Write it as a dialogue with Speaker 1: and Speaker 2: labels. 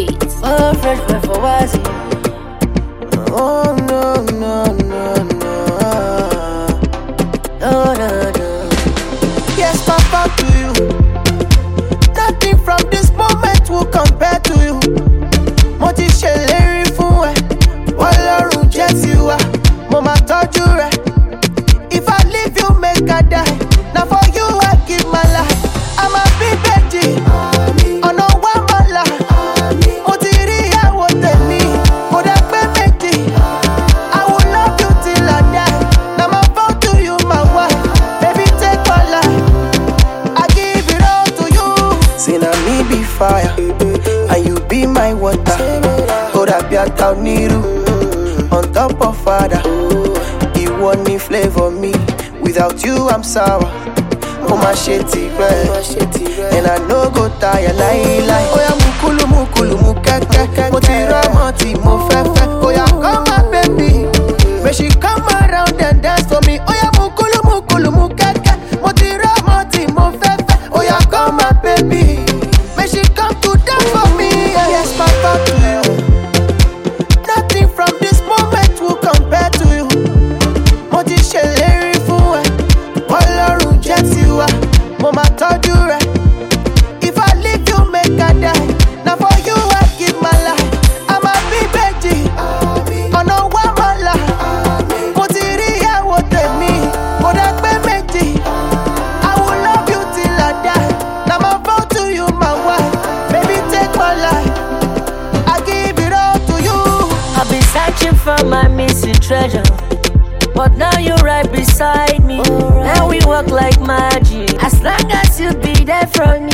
Speaker 1: beats.
Speaker 2: Oh, fresh boy for Wazzy. Oh, no, no, no, no. No, no, no. Yes, Papa, to you. Nothing from this moment will compare to you. Mo ti ṣèlérí fún ẹ, Ọlọ́run jẹ́ tiwa, mo máa tọ́jú rẹ. If I leave you, make I die. Now for you, I give my life. I'm a big baby. Ọ̀nà wa máa là. Mo ti rí ìyàwó tèmi, kò dẹ̀ pé méjì. I will love you till I die. Now my vow to you, my wife. Baby, take my life. I give it all to you. Say na me be fire, and you be my water. Kódà bí ata oníru, on top of father. Ìwọ ni flavour me, without you I'm sour. Mo ma ṣe tirẹ̀, and I no go tire láíláí. Oya mukulu mukulu mu kẹ́kẹ́, mo ti rọ́mọ tí mo fẹ́ fẹ́. Oya come my baby, make she come around and dance for me. Oya mukulu mukulu mu kẹ́kẹ́, mo ti rọ́mọ tí mo fẹ́ fẹ́. Oya come my baby, make she come to dance for me. Yes, Papa, to you. Nothing from this moment will compare to you. Mo ti ṣèlérí fún ẹ, Ọlọ́run jẹ́ tiwa, mo máa tọ́jú rẹ. If I leave you, make I die. Now for you, I give my life. I'm a big baby, ọ̀nà wa máa là. Mo ti rí ìyàwó tèmi, kò dẹ̀ pé méjì. I will love you till I die. Now my vow to you, my wife. Baby, take my life. I give it all to you.
Speaker 1: I've been searching for my missing treasure, but now you're right beside me. Now we walk like magic. As long as you be there for me,